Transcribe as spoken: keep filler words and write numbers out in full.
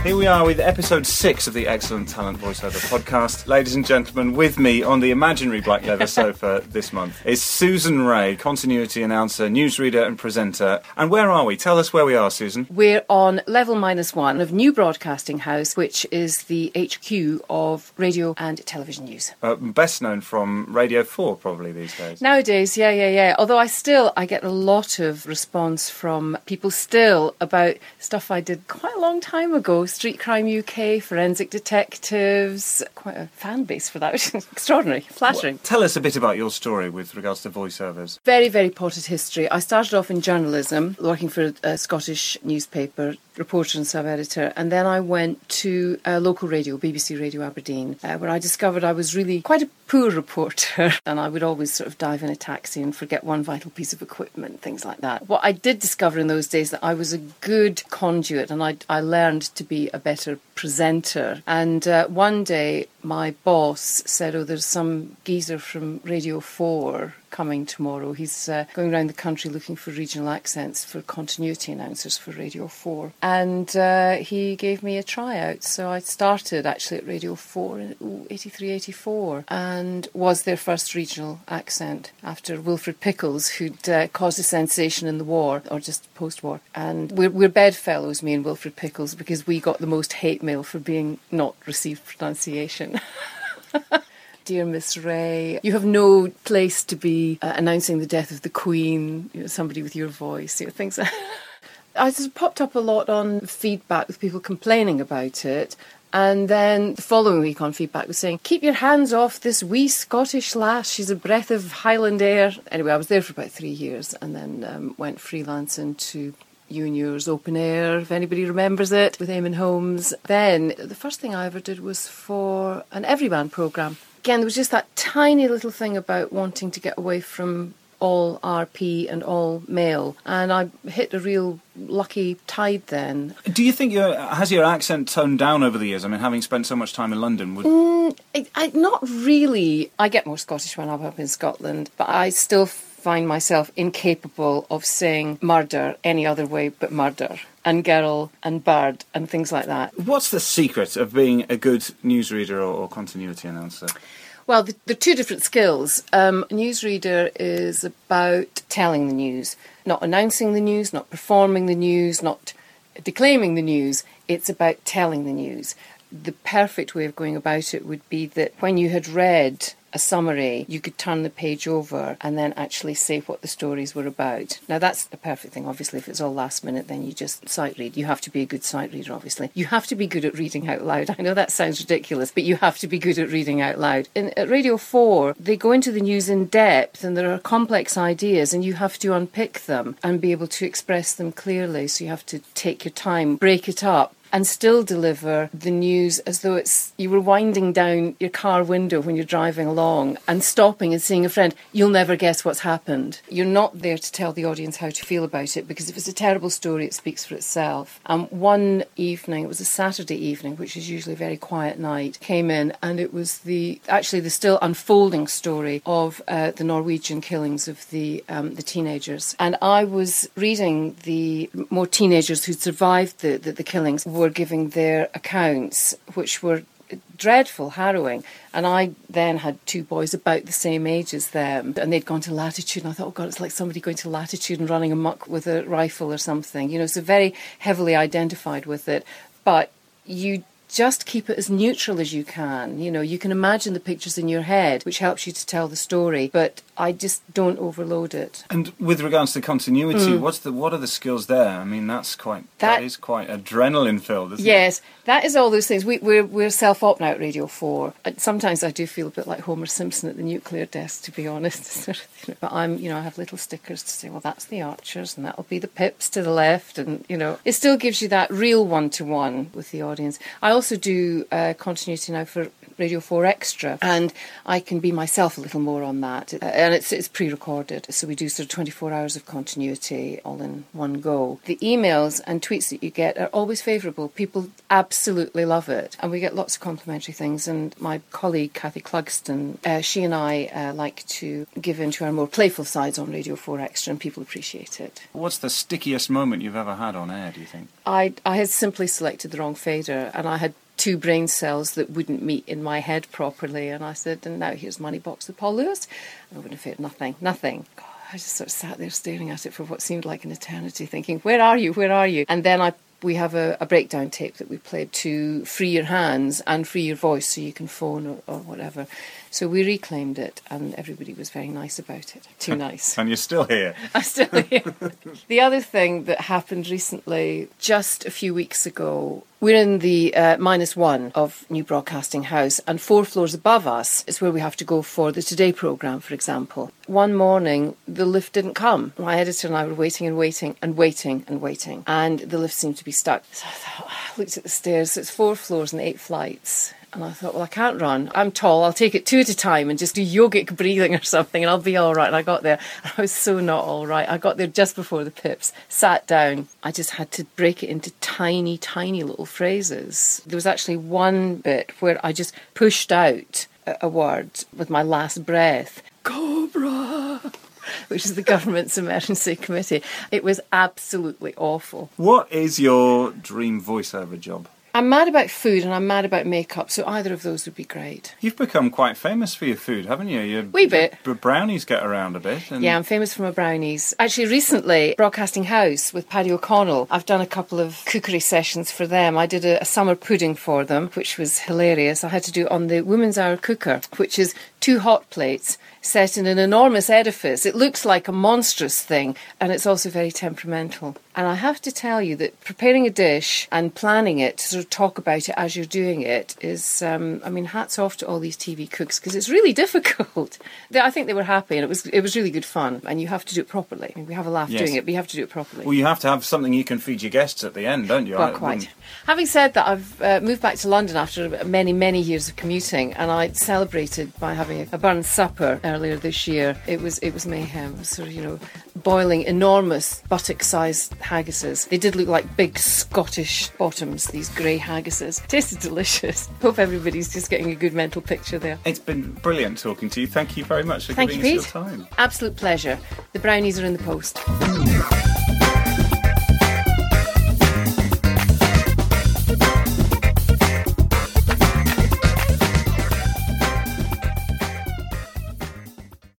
Here we are with episode six of the Excellent Talent Voiceover podcast. Ladies and gentlemen, with me on the imaginary black leather sofa this month is Susan Ray, continuity announcer, newsreader and presenter. And where are we? Tell us where we are, Susan. We're on level minus one of New Broadcasting House, which is the H Q of radio and television news. Uh, best known from Radio four, probably, these days. Nowadays, yeah, yeah, yeah. Although I still, I get a lot of response from people still about stuff I did quite a long time ago. Street Crime U K, Forensic Detectives, quite a fan base for that, which is extraordinary, flattering. Well, tell us a bit about your story with regards to voiceovers. Very, very potted history. I started off in journalism, working for a Scottish newspaper, reporter and sub-editor, and then I went to a local radio, B B C Radio Aberdeen, uh, where I discovered I was really quite a poor reporter, and I would always sort of dive in a taxi and forget one vital piece of equipment, things like that. What I did discover in those days that I was a good conduit, and I, I learned to be a better presenter. And uh, one day my boss said, oh, there's some geezer from Radio four coming tomorrow. He's uh, going around the country looking for regional accents for continuity announcers for Radio four. And uh, he gave me a tryout. So I started actually at Radio four in ooh, eighty-three, eighty-four and was their first regional accent after Wilfred Pickles, who'd uh, caused a sensation in the war, or just post-war. And we're, we're bedfellows, me and Wilfred Pickles, because we got the most hate mail for being not received pronunciation. Dear Miss Ray, you have no place to be uh, announcing the death of the Queen, you know, somebody with your voice, you know, things like that. I just popped up a lot on feedback with people complaining about it. And then the following week on feedback was saying, keep your hands off this wee Scottish lass, she's a breath of Highland air. Anyway, I was there for about three years and then um, went freelance into Junior's Open Air, if anybody remembers it, with Eamon Holmes. Then the first thing I ever did was for an Everyman programme. Again, there was just that tiny little thing about wanting to get away from all R P and all male, and I hit a real lucky tide then. Do you think your has your accent toned down over the years? I mean, having spent so much time in London, would mm, I, I, not really. I get more Scottish when I'm up in Scotland, but I still find myself incapable of saying murder any other way but murder, and girl and bird and things like that. What's the secret of being a good newsreader or, or continuity announcer? Well, the, the two different skills. Um, a newsreader is about telling the news, not announcing the news, not performing the news, not declaiming the news. It's about telling the news. The perfect way of going about it would be that when you had read a summary, you could turn the page over and then actually say what the stories were about. Now, that's the perfect thing. Obviously, if it's all last minute, then you just sight read. You have to be a good sight reader, obviously. You have to be good at reading out loud. I know that sounds ridiculous, but you have to be good at reading out loud. In, at Radio four, they go into the news in depth, and there are complex ideas, and you have to unpick them and be able to express them clearly. So you have to take your time, break it up, and still deliver the news as though it's you were winding down your car window when you're driving along and stopping and seeing a friend. You'll never guess what's happened. You're not there to tell the audience how to feel about it, because if it's a terrible story, it speaks for itself. Um, one evening, it was a Saturday evening, which is usually a very quiet night, came in, and it was the actually the still unfolding story of uh, the Norwegian killings of the um, the teenagers. And I was reading the more teenagers who'd survived the, the, the killings were giving their accounts, which were dreadful, harrowing. And I then had two boys about the same age as them, and they'd gone to Latitude, and I thought, oh God, it's like somebody going to Latitude and running amok with a rifle or something. You know, so very heavily identified with it. But you just keep it as neutral as you can. You know, you can imagine the pictures in your head, which helps you to tell the story, but I just don't overload it. And with regards to continuity, mm. what's the what are the skills there? I mean, that's quite that, that is quite adrenaline filled, isn't yes, it? Yes, that is all those things. We, we're we're self-op now at Radio four. Sometimes I do feel a bit like Homer Simpson at the nuclear desk, to be honest. But I'm, you know, I have little stickers to say, well, that's the Archers, and that'll be the Pips to the left, and you know, it still gives you that real one-to-one with the audience. I also do uh, continuity now for Radio four Extra, and I can be myself a little more on that. Uh, and it's it's pre-recorded, so we do sort of twenty-four hours of continuity all in one go. The emails and tweets that you get are always favourable. People absolutely love it, and we get lots of complimentary things. And my colleague Cathy Clugston, uh, she and I uh, like to give in to our more playful sides on Radio four Extra, and people appreciate it. What's the stickiest moment you've ever had on air, do you think? I, I had simply selected the wrong fader, and I had two brain cells that wouldn't meet in my head properly, and I said, and now here's Moneybox with Paul Lewis. And I wouldn't have fared nothing, nothing. God, I just sort of sat there staring at it for what seemed like an eternity, thinking, where are you, where are you? And then I we have a, a breakdown tape that we played to free your hands and free your voice so you can phone or, or whatever. So we reclaimed it, and everybody was very nice about it. Too nice. And you're still here. I'm still here. The other thing that happened recently, just a few weeks ago, we're in the uh, minus one of New Broadcasting House, and four floors above us is where we have to go for the Today programme, for example. One morning, the lift didn't come. My editor and I were waiting and waiting and waiting and waiting, and the lift seemed to be stuck. So I thought, I looked at the stairs, so it's four floors and eight flights. And I thought, well, I can't run. I'm tall. I'll take it two at a time and just do yogic breathing or something, and I'll be all right. And I got there, and I was so not all right. I got there just before the pips, sat down. I just had to break it into tiny, tiny little phrases. There was actually one bit where I just pushed out a, a word with my last breath. Cobra! Which is the government's emergency committee. It was absolutely awful. What is your dream voiceover job? I'm mad about food and I'm mad about makeup, so either of those would be great. You've become quite famous for your food, haven't you? Your Wee bit. b- brownies get around a bit. And... Yeah, I'm famous for my brownies. Actually, recently, Broadcasting House with Paddy O'Connell, I've done a couple of cookery sessions for them. I did a, a summer pudding for them, which was hilarious. I had to do it on the Women's Hour cooker, which is two hot plates set in an enormous edifice. It looks like a monstrous thing, and it's also very temperamental. And I have to tell you that preparing a dish and planning it, to sort of talk about it as you're doing it, is, um, I mean, hats off to all these T V cooks, because it's really difficult. They, I think they were happy, and it was it was really good fun, and you have to do it properly. I mean, we have a laugh Yes. doing it, but you have to do it properly. Well, you have to have something you can feed your guests at the end, don't you? Well, I quite. wouldn't- Having said that, I've uh, moved back to London after many, many years of commuting, and I celebrated by having a, a burnt supper earlier this year. It was it was mayhem. It was sort of, you know, boiling enormous buttock-sized haggises. They did look like big Scottish bottoms, these grey haggises. Tasted delicious. Hope everybody's just getting a good mental picture there. It's been brilliant talking to you. Thank you very much for Thank giving you, us Pete. your time. Absolute pleasure. The brownies are in the post.